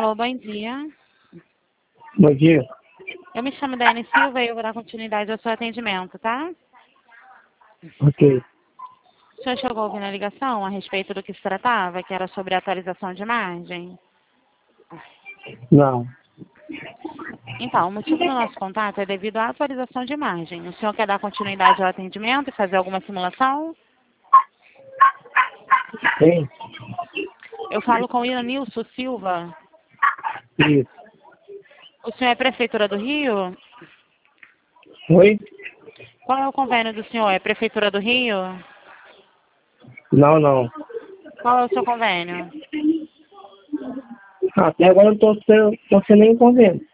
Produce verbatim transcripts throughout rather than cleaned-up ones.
Alô, bom dia. Bom dia. Eu me chamo Dani Silva e eu vou dar continuidade ao seu atendimento, tá? Ok. O senhor chegou a ouvir na ligação a respeito do que se tratava, que era sobre a atualização de margem? Não. Então, o motivo do nosso contato é devido à atualização de margem. O senhor quer dar continuidade ao atendimento e fazer alguma simulação? Sim. Eu falo com o Ianilson Silva. Isso. O senhor é Prefeitura do Rio? Oi? Qual é o convênio do senhor? É Prefeitura do Rio? Não, não. Qual é o seu convênio? Até agora eu não estou sem nenhum convênio.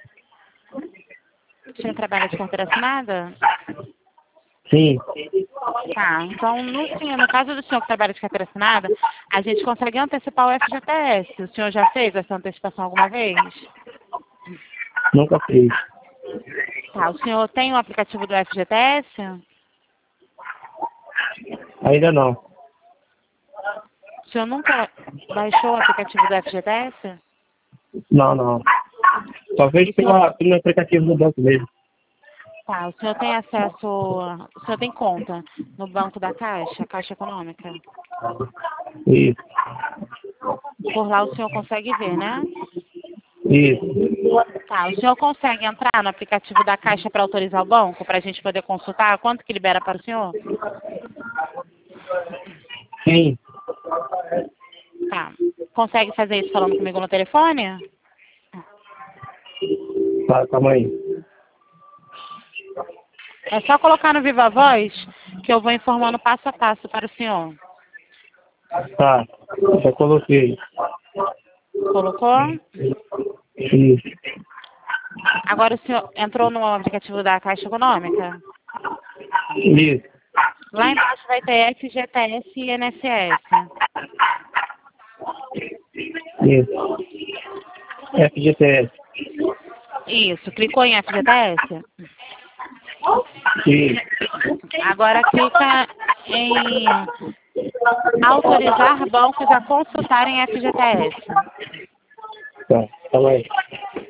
O senhor trabalha de carteira assinada? Sim. Tá, então no, sim, no caso do senhor que trabalha de carteira assinada, a gente consegue antecipar o F G T S. O senhor já fez essa antecipação alguma vez? Nunca fiz. Tá, o senhor tem o aplicativo do F G T S? Ainda não. O senhor nunca baixou o aplicativo do F G T S? Não, não. Só vejo pela, pelo aplicativo do banco mesmo. Tá, o senhor tem acesso, o senhor tem conta no banco da Caixa, Caixa Econômica? Isso. Por lá o senhor consegue ver, né? Isso. Tá, o senhor consegue entrar no aplicativo da Caixa para autorizar o banco, para a gente poder consultar quanto que libera para o senhor? Sim. Tá. Consegue fazer isso falando comigo no telefone? Tá, calma aí. É só colocar no Viva Voz que eu vou informando passo a passo para o senhor. Tá. Já coloquei. Colocou? Isso. Agora o senhor entrou no aplicativo da Caixa Econômica? Isso. Lá embaixo vai ter F G T S e I N S S. Isso. F G T S. Isso. Clicou em F G T S? Isso. Agora clica em autorizar bancos a consultarem F G T S. Tá, calma aí.